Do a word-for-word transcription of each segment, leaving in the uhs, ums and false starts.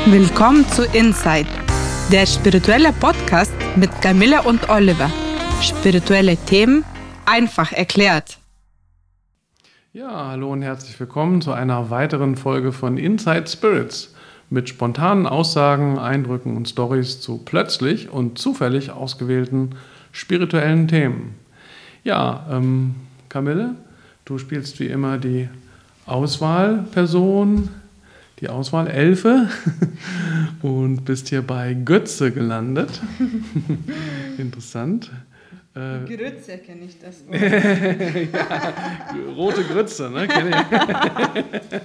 Willkommen zu Insight, der spirituelle Podcast mit Camilla und Oliver. Spirituelle Themen einfach erklärt. Ja, hallo und herzlich willkommen zu einer weiteren Folge von Inside Spirits mit spontanen Aussagen, Eindrücken und Storys zu plötzlich und zufällig ausgewählten spirituellen Themen. Ja, ähm, Camille, du spielst wie immer die Auswahlperson, die Auswahlelfe und bist hier bei Götze gelandet. Interessant. Äh, Grütze kenne ich das. Ja, rote Grütze, ne? Kenn ich.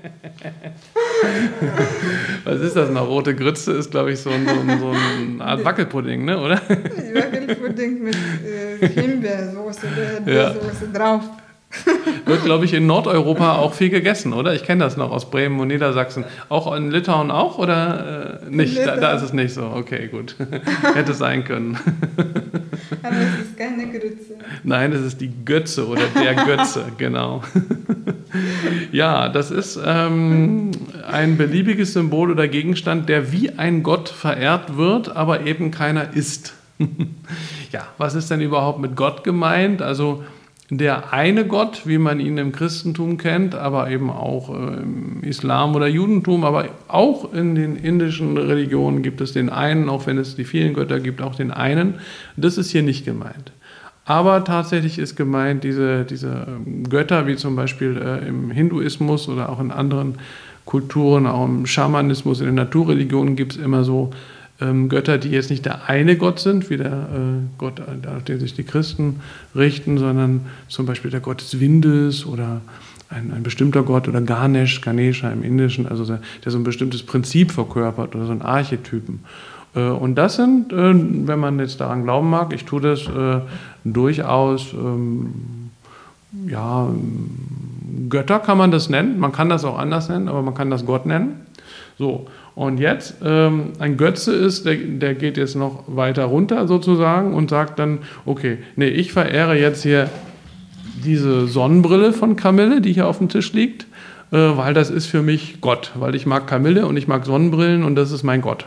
Was ist das noch? Rote Grütze ist, glaube ich, so, ein, so, ein, so eine Art Wackelpudding, ne? Oder? Wackelpudding mit äh, Himbeersoße oder ja. Soße drauf. Wird, glaube ich, in Nordeuropa auch viel gegessen, oder? Ich kenne das noch aus Bremen und Niedersachsen. Auch in Litauen auch, oder äh, nicht? Da, da ist es nicht so. Okay, gut. Hätte sein können. Aber es ist keine Grütze. Nein, es ist die Götze oder der Götze, genau. Ja, das ist ähm, ein beliebiges Symbol oder Gegenstand, der wie ein Gott verehrt wird, aber eben keiner ist. Ja, was ist denn überhaupt mit Gott gemeint? Also der eine Gott, wie man ihn im Christentum kennt, aber eben auch im Islam oder Judentum, aber auch in den indischen Religionen gibt es den einen, auch wenn es die vielen Götter gibt, auch den einen. Das ist hier nicht gemeint. Aber tatsächlich ist gemeint, diese, diese Götter, wie zum Beispiel äh, im Hinduismus oder auch in anderen Kulturen, auch im Schamanismus, in den Naturreligionen gibt es immer so Ähm, Götter, die jetzt nicht der eine Gott sind, wie der äh, Gott, auf den sich die Christen richten, sondern zum Beispiel der Gott des Windes oder ein, ein bestimmter Gott oder Ganesh, Ganesha im Indischen, also der, der so ein bestimmtes Prinzip verkörpert oder so ein Archetypen. Äh, und das sind, äh, wenn man jetzt daran glauben mag, ich tue das äh, durchaus, ähm, ja, Götter kann man das nennen, man kann das auch anders nennen, aber man kann das Gott nennen. So, und jetzt, ähm, ein Götze ist, der, der geht jetzt noch weiter runter sozusagen und sagt dann, okay, nee, ich verehre jetzt hier diese Sonnenbrille von Camille, die hier auf dem Tisch liegt, äh, weil das ist für mich Gott, weil ich mag Camille und ich mag Sonnenbrillen und das ist mein Gott.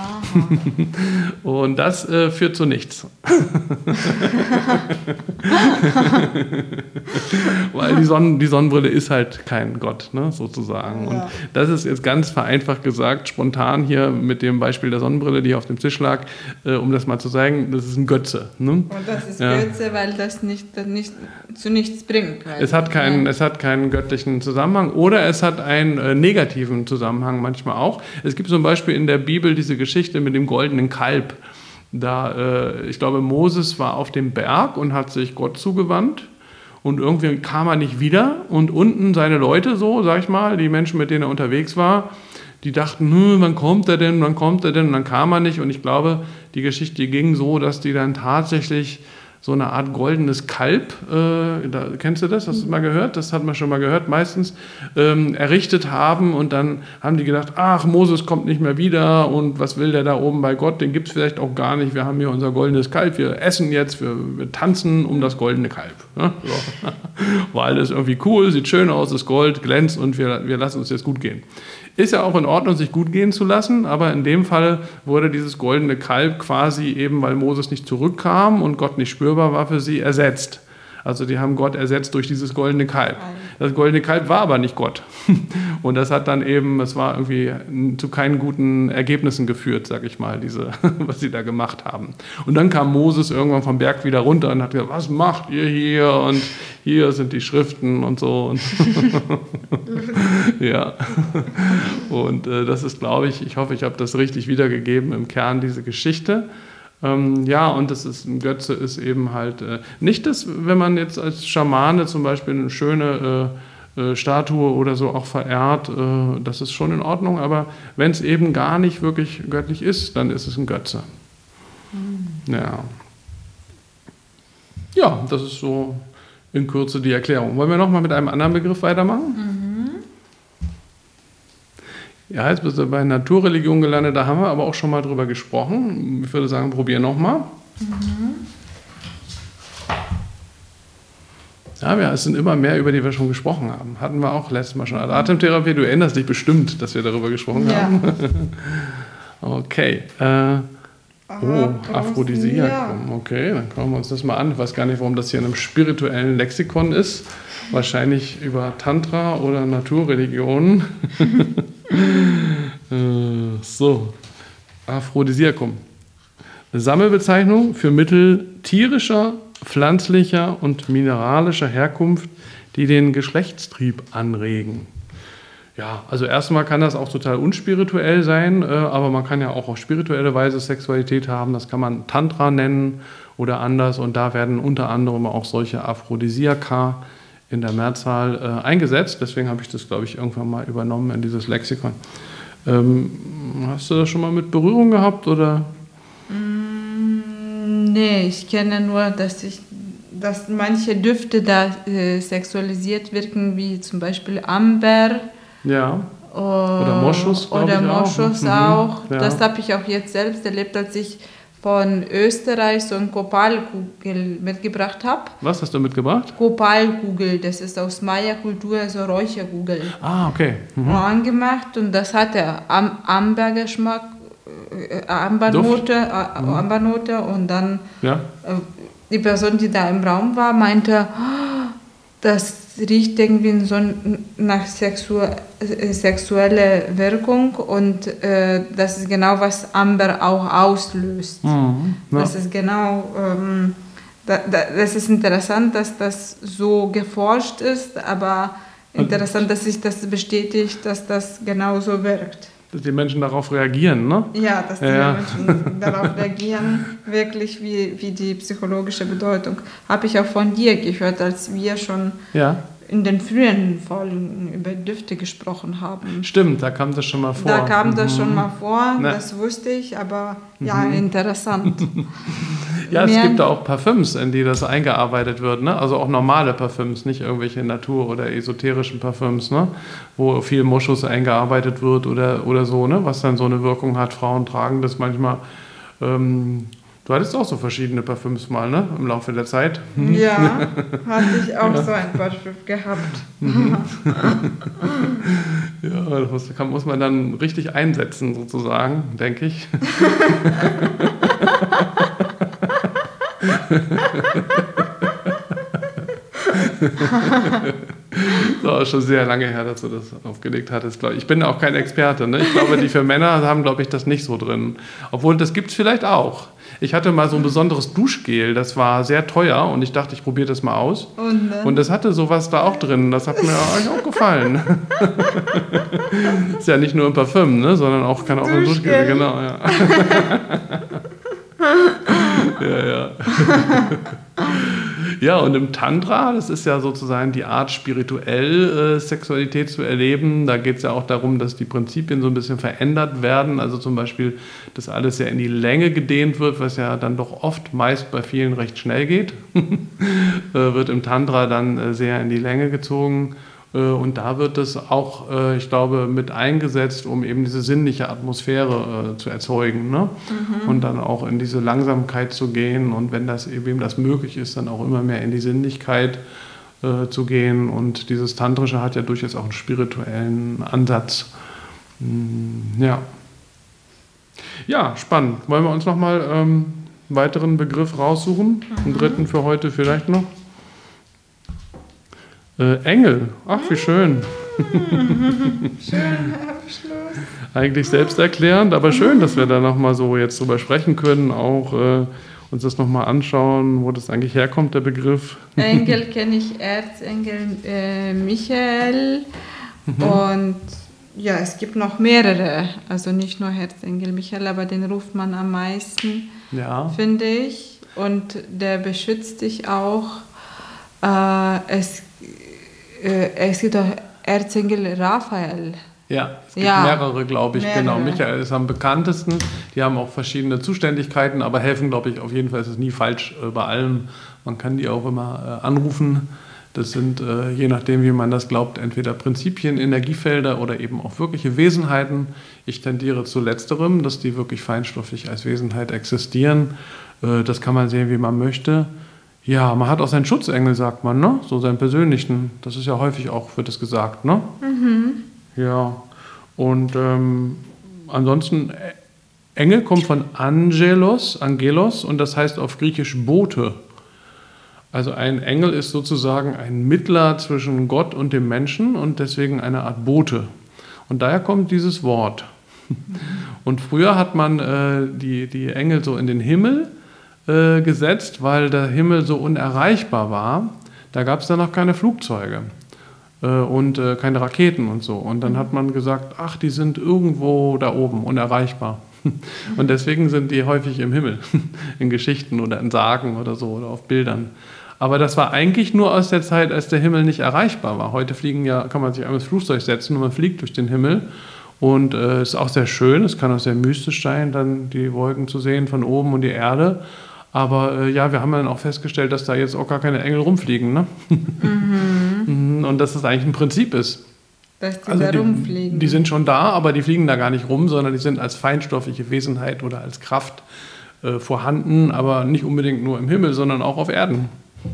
Und das äh, führt zu nichts. Weil die, Sonnen, die Sonnenbrille ist halt kein Gott, ne, sozusagen. Ja. Und das ist jetzt ganz vereinfacht gesagt, spontan hier mit dem Beispiel der Sonnenbrille, die hier auf dem Tisch lag, äh, um das mal zu zeigen, das ist ein Götze. Ne? Und das ist ja. Götze, weil das nicht, das nicht zu nichts bringt. Es hat, keinen, ja. es hat keinen göttlichen Zusammenhang oder es hat einen äh, negativen Zusammenhang manchmal auch. Es gibt zum Beispiel in der Bibel diese Geschichte mit dem goldenen Kalb. Da, äh, ich glaube, Moses war auf dem Berg und hat sich Gott zugewandt und irgendwie kam er nicht wieder und unten seine Leute so, sag ich mal, die Menschen, mit denen er unterwegs war, die dachten, hm, wann kommt er denn, wann kommt er denn und dann kam er nicht und ich glaube, die Geschichte ging so, dass die dann tatsächlich so eine Art goldenes Kalb, äh, da, kennst du das? Hast du mal gehört? Das hat man schon mal gehört meistens, ähm, errichtet haben und dann haben die gedacht, ach, Moses kommt nicht mehr wieder und was will der da oben bei Gott? Den gibt es vielleicht auch gar nicht. Wir haben hier unser goldenes Kalb, wir essen jetzt, wir, wir tanzen um das goldene Kalb. Ne? So. War alles irgendwie cool, sieht schön aus, das Gold glänzt und wir, wir lassen uns jetzt gut gehen. Ist ja auch in Ordnung, sich gut gehen zu lassen, aber in dem Fall wurde dieses goldene Kalb quasi eben, weil Moses nicht zurückkam und Gott nicht spürbar war für sie, ersetzt. Also die haben Gott ersetzt durch dieses goldene Kalb. Das goldene Kalb war aber nicht Gott. Und das hat dann eben, es war irgendwie zu keinen guten Ergebnissen geführt, sag ich mal, diese, was sie da gemacht haben. Und dann kam Moses irgendwann vom Berg wieder runter und hat gesagt, was macht ihr hier? Und hier sind die Schriften und so. Und ja. Und äh, das ist, glaube ich, ich hoffe, ich habe das richtig wiedergegeben im Kern, diese Geschichte. Ähm, ja, und das ist, ein Götze ist eben halt äh, nicht das, wenn man jetzt als Schamane zum Beispiel eine schöne äh, äh, Statue oder so auch verehrt, äh, das ist schon in Ordnung, aber wenn es eben gar nicht wirklich göttlich ist, dann ist es ein Götze. Mhm. Ja. Ja, das ist so in Kürze die Erklärung. Wollen wir nochmal mit einem anderen Begriff weitermachen? Mhm. Ja, jetzt bist du bei Naturreligion gelandet, da haben wir aber auch schon mal drüber gesprochen. Ich würde sagen, probier nochmal. Mhm. Ja, ja, es sind immer mehr, über die wir schon gesprochen haben. Hatten wir auch letztes Mal schon. Also Atemtherapie, du erinnerst dich bestimmt, dass wir darüber gesprochen ja. haben. Okay. Äh, oh, Aphrodisiakum. Okay, dann schauen wir uns das mal an. Ich weiß gar nicht, warum das hier in einem spirituellen Lexikon ist. Wahrscheinlich über Tantra oder Naturreligionen. äh, so, Aphrodisiakum. Eine Sammelbezeichnung für Mittel tierischer, pflanzlicher und mineralischer Herkunft, die den Geschlechtstrieb anregen. Ja, also erstmal kann das auch total unspirituell sein, äh, aber man kann ja auch auf spirituelle Weise Sexualität haben. Das kann man Tantra nennen oder anders. Und da werden unter anderem auch solche Aphrodisiaka in der Mehrzahl äh, eingesetzt. Deswegen habe ich das, glaube ich, irgendwann mal übernommen in dieses Lexikon. Ähm, hast du das schon mal mit Berührung gehabt, oder? Mm, nee, ich kenne nur, dass ich dass manche Düfte da äh, sexualisiert wirken, wie zum Beispiel Amber. Ja. Oder Moschus, glaube ich, Oder Moschus auch. auch. Mhm. Ja. Das habe ich auch jetzt selbst erlebt, als ich von Österreich so eine Kopalkugel mitgebracht habe. Was hast du mitgebracht? Kopalkugel, das ist aus Maya-Kultur, so Räucherkugel. Ah, okay. Mhm. Angemacht und das hatte Am Ambergeschmack, äh, Ambernote, äh, Mhm. Ambernote und dann Ja. äh, die Person, die da im Raum war, meinte, "Oh, das riecht irgendwie so nach sexu äh, sexuelle Wirkung und äh, das ist genau, was Amber auch auslöst. Mhm. Ja. Das ist genau, ähm, da, da, das ist interessant, dass das so geforscht ist, aber interessant, dass sich das bestätigt, dass das genau so wirkt. Dass die Menschen darauf reagieren, ne? Ja, dass die Ja. Menschen darauf reagieren, wirklich wie, wie die psychologische Bedeutung. Habe ich auch von dir gehört, als wir schon Ja. in den frühen Folgen über Düfte gesprochen haben. Stimmt, da kam das schon mal vor. Da kam das Mhm. schon mal vor, Na. das wusste ich, aber ja, interessant. Ja, es Mehr- gibt da auch Parfüms, in die das eingearbeitet wird, ne? Also auch normale Parfüms, nicht irgendwelche Natur- oder esoterischen Parfüms, ne? Wo viel Moschus eingearbeitet wird oder, oder so, ne? Was dann so eine Wirkung hat. Frauen tragen das manchmal. Ähm, du hattest auch so verschiedene Parfüms mal, ne? Im Laufe der Zeit. Ja, hatte ich auch so ein Parfüm gehabt. Ja, das muss, kann, muss man dann richtig einsetzen, sozusagen, denke ich. So, schon sehr lange her, dass du das aufgelegt hattest, glaube ich. Ich bin auch kein Experte, ne? Ich glaube, die für Männer haben, glaube ich, das nicht so drin. Obwohl, das gibt es vielleicht auch. Ich hatte mal so ein besonderes Duschgel, das war sehr teuer und ich dachte, ich probiere das mal aus. Und, äh, Und das hatte sowas da auch drin. Das hat mir eigentlich auch gefallen. Ist ja nicht nur ein Parfüm, ne? Sondern auch kann auch ein Duschgel. Duschgel. Genau, ja. Ja, ja. Ja, und im Tantra, das ist ja sozusagen die Art, spirituell äh, Sexualität zu erleben. Da geht es ja auch darum, dass die Prinzipien so ein bisschen verändert werden. Also zum Beispiel, dass alles ja in die Länge gedehnt wird, was ja dann doch oft meist bei vielen recht schnell geht. äh, wird im Tantra dann äh, sehr in die Länge gezogen. Äh, und da wird das auch, äh, ich glaube, mit eingesetzt, um eben diese sinnliche Atmosphäre äh, zu erzeugen. Ne? Mhm. Und dann auch in diese Langsamkeit zu gehen. Und wenn das eben das möglich ist, dann auch immer mehr in die Sinnlichkeit äh, zu gehen. Und dieses Tantrische hat ja durchaus auch einen spirituellen Ansatz. Mm, ja. Ja, spannend. Wollen wir uns nochmal ähm, einen weiteren Begriff raussuchen? Mhm. Einen dritten für heute vielleicht noch? Äh, Engel. Ach, wie schön. schön Abschluss. Eigentlich selbsterklärend, aber schön, dass wir da nochmal so jetzt drüber sprechen können, auch äh, uns das nochmal anschauen, wo das eigentlich herkommt, der Begriff. Engel kenne ich, Erzengel äh, Michael mhm. und ja, es gibt noch mehrere, also nicht nur Erzengel Michael, aber den ruft man am meisten, ja. finde ich, und der beschützt dich auch. Äh, es, äh, es gibt auch Erzengel Raphael. Ja, es gibt ja, mehrere, glaube ich. mehrere. Genau, Michael ist am bekanntesten. Die haben auch verschiedene Zuständigkeiten, aber helfen, glaube ich, auf jeden Fall ist es nie falsch äh, bei allem. Man kann die auch immer äh, anrufen. Das sind, äh, je nachdem, wie man das glaubt, entweder Prinzipien, Energiefelder oder eben auch wirkliche Wesenheiten. Ich tendiere zu letzterem, dass die wirklich feinstofflich als Wesenheit existieren. Äh, das kann man sehen, wie man möchte. Ja, man hat auch seinen Schutzengel, sagt man, ne? So seinen persönlichen. Das ist ja häufig auch, wird es gesagt, ne? Mhm. Ja, und ähm, ansonsten, Engel kommt von Angelos, Angelos, und das heißt auf Griechisch Bote. Also ein Engel ist sozusagen ein Mittler zwischen Gott und dem Menschen und deswegen eine Art Bote. Und daher kommt dieses Wort. Und früher hat man äh, die, die Engel so in den Himmel äh, gesetzt, weil der Himmel so unerreichbar war. Da gab es dann noch keine Flugzeuge äh, und äh, keine Raketen und so. Und dann hat man gesagt, ach, die sind irgendwo da oben, unerreichbar. Und deswegen sind die häufig im Himmel, in Geschichten oder in Sagen oder so oder auf Bildern. Aber das war eigentlich nur aus der Zeit, als der Himmel nicht erreichbar war. Heute fliegen ja, kann man sich einmal ins Flugzeug setzen und man fliegt durch den Himmel. Und es äh, ist auch sehr schön, es kann auch sehr mystisch sein, dann die Wolken zu sehen von oben und die Erde. Aber äh, ja, wir haben dann auch festgestellt, dass da jetzt auch gar keine Engel rumfliegen. Ne? Mhm. Und dass das eigentlich ein Prinzip ist. Dass die also da die, rumfliegen. Die sind schon da, aber die fliegen da gar nicht rum, sondern die sind als feinstoffliche Wesenheit oder als Kraft äh, vorhanden, aber nicht unbedingt nur im Himmel, sondern auch auf Erden.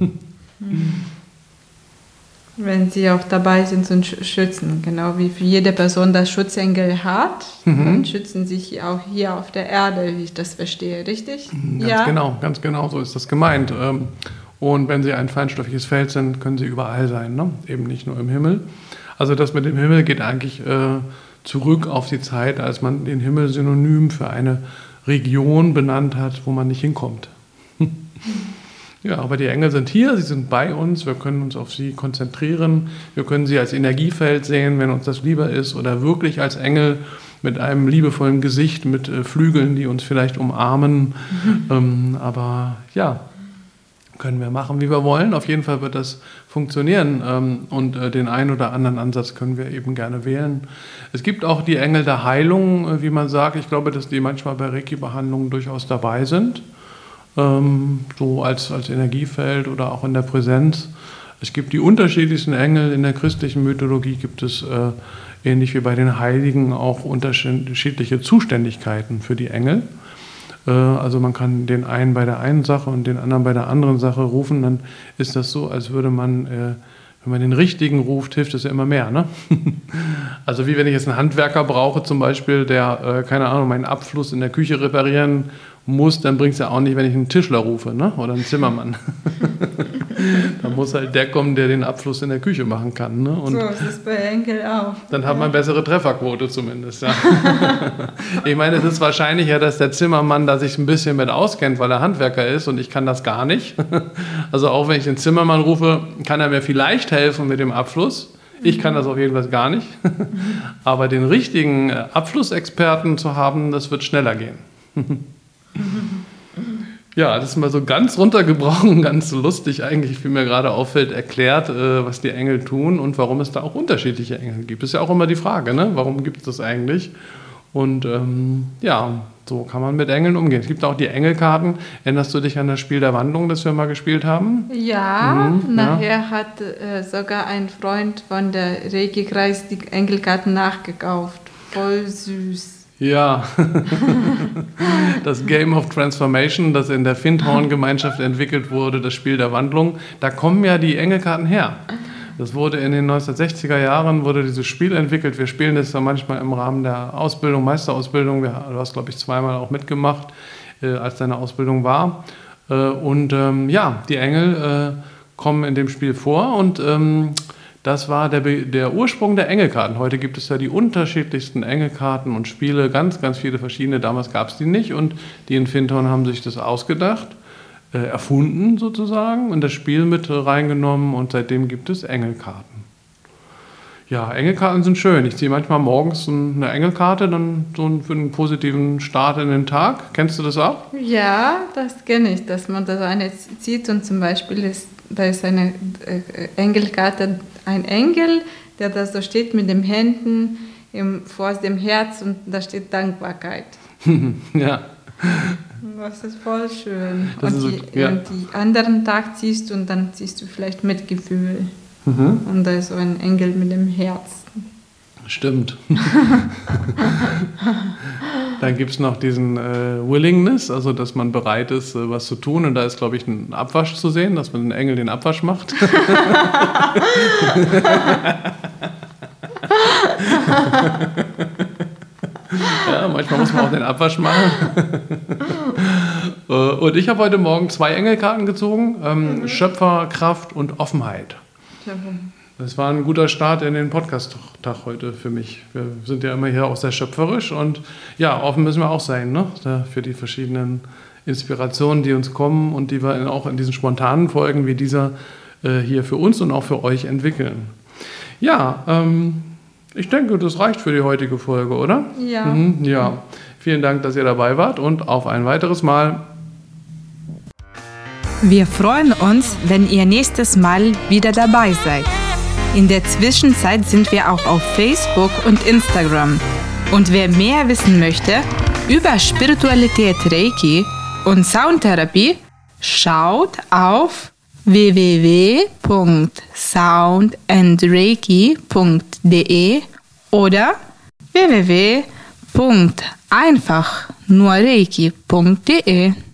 Wenn sie auch dabei sind zum Schützen, genau wie für jede Person das Schutzengel hat, mhm. dann schützen sich auch hier auf der Erde, wie ich das verstehe, richtig? Ganz ja. genau, ganz genau, so ist das gemeint. Und wenn sie ein feinstoffliches Feld sind, können sie überall sein, ne? Eben nicht nur im Himmel. Also das mit dem Himmel geht eigentlich äh, zurück auf die Zeit, als man den Himmel synonym für eine Region benannt hat, wo man nicht hinkommt. Ja, aber die Engel sind hier, sie sind bei uns, wir können uns auf sie konzentrieren, wir können sie als Energiefeld sehen, wenn uns das lieber ist, oder wirklich als Engel mit einem liebevollen Gesicht, mit äh, Flügeln, die uns vielleicht umarmen. Mhm. Ähm, aber ja, können wir machen, wie wir wollen. Auf jeden Fall wird das funktionieren ähm, und äh, den einen oder anderen Ansatz können wir eben gerne wählen. Es gibt auch die Engel der Heilung, äh, wie man sagt. Ich glaube, dass die manchmal bei Reiki-Behandlungen durchaus dabei sind. So als, als Energiefeld oder auch in der Präsenz. Es gibt die unterschiedlichsten Engel. In der christlichen Mythologie gibt es, äh, ähnlich wie bei den Heiligen, auch unterschiedliche Zuständigkeiten für die Engel. Äh, also man kann den einen bei der einen Sache und den anderen bei der anderen Sache rufen. Dann ist das so, als würde man, äh, wenn man den richtigen ruft, hilft es ja immer mehr. Ne? Also wie wenn ich jetzt einen Handwerker brauche zum Beispiel, der, äh, keine Ahnung, meinen Abfluss in der Küche reparieren muss, dann bringt es ja auch nicht, wenn ich einen Tischler rufe, ne? Oder einen Zimmermann. Da muss halt der kommen, der den Abfluss in der Küche machen kann. Ne? Und so ist es bei Enkel auch. Dann hat man bessere Trefferquote zumindest. Ja. Ich meine, es ist wahrscheinlicher, dass der Zimmermann da sich ein bisschen mit auskennt, weil er Handwerker ist und ich kann das gar nicht. Also auch wenn ich den Zimmermann rufe, kann er mir vielleicht helfen mit dem Abfluss. Ich kann das auf jeden Fall gar nicht. Aber den richtigen Abflussexperten zu haben, das wird schneller gehen. Ja, das ist mal so ganz runtergebrochen, ganz lustig eigentlich, wie mir gerade auffällt, erklärt, äh, was die Engel tun und warum es da auch unterschiedliche Engel gibt. Das ist ja auch immer die Frage, ne? Warum gibt es das eigentlich? Und ähm, ja, so kann man mit Engeln umgehen. Es gibt auch die Engelkarten. Erinnerst du dich an das Spiel der Wandlung, das wir mal gespielt haben? Ja, mhm, nachher ja. hat äh, sogar ein Freund von der Reiki-Kreis die Engelkarten nachgekauft. Voll süß. Ja, das Game of Transformation, das in der Findhorn-Gemeinschaft entwickelt wurde, das Spiel der Wandlung, da kommen ja die Engelkarten her. Das wurde in den neunzehnhundertsechziger Jahren, wurde dieses Spiel entwickelt. Wir spielen das ja manchmal im Rahmen der Ausbildung, Meisterausbildung. Du hast, glaube ich, zweimal auch mitgemacht, äh, als deine Ausbildung war. Äh, und ähm, ja, die Engel äh, kommen in dem Spiel vor und ähm, das war der, der Ursprung der Engelkarten. Heute gibt es ja die unterschiedlichsten Engelkarten und Spiele, ganz, ganz viele verschiedene. Damals gab es die nicht und die in Findhorn haben sich das ausgedacht, äh, erfunden sozusagen, in das Spiel mit reingenommen und seitdem gibt es Engelkarten. Ja, Engelkarten sind schön. Ich ziehe manchmal morgens eine Engelkarte, dann so für einen positiven Start in den Tag. Kennst du das auch? Ja, das kenne ich, dass man das eine zieht und zum Beispiel ist, da ist eine Engelkarte, ein Engel, der da so steht mit den Händen im, vor dem Herz und da steht Dankbarkeit. Ja. Das ist voll schön. Das und, ist die, so, ja. und die anderen Tag ziehst du und dann ziehst du vielleicht Mitgefühl. Mhm. Und da ist so ein Engel mit dem Herz. Stimmt. Dann gibt es noch diesen äh, Willingness, also dass man bereit ist, äh, was zu tun. Und da ist, glaube ich, ein Abwasch zu sehen, dass man den Engel den Abwasch macht. Ja, manchmal muss man auch den Abwasch machen. Und ich habe heute Morgen zwei Engelkarten gezogen. Ähm, mhm. Schöpfer, Kraft und Offenheit. Das war ein guter Start in den Podcast-Tag heute für mich. Wir sind ja immer hier auch sehr schöpferisch und ja, offen müssen wir auch sein, ne? Für die verschiedenen Inspirationen, die uns kommen und die wir auch in diesen spontanen Folgen wie dieser äh, hier für uns und auch für euch entwickeln. Ja, ähm, ich denke, das reicht für die heutige Folge, oder? Ja. Mhm, ja. Vielen Dank, dass ihr dabei wart und auf ein weiteres Mal. Wir freuen uns, wenn ihr nächstes Mal wieder dabei seid. In der Zwischenzeit sind wir auch auf Facebook und Instagram. Und wer mehr wissen möchte über Spiritualität, Reiki und Soundtherapie, schaut auf w w w punkt sound and reiki punkt de oder w w w punkt einfach nur reiki punkt de.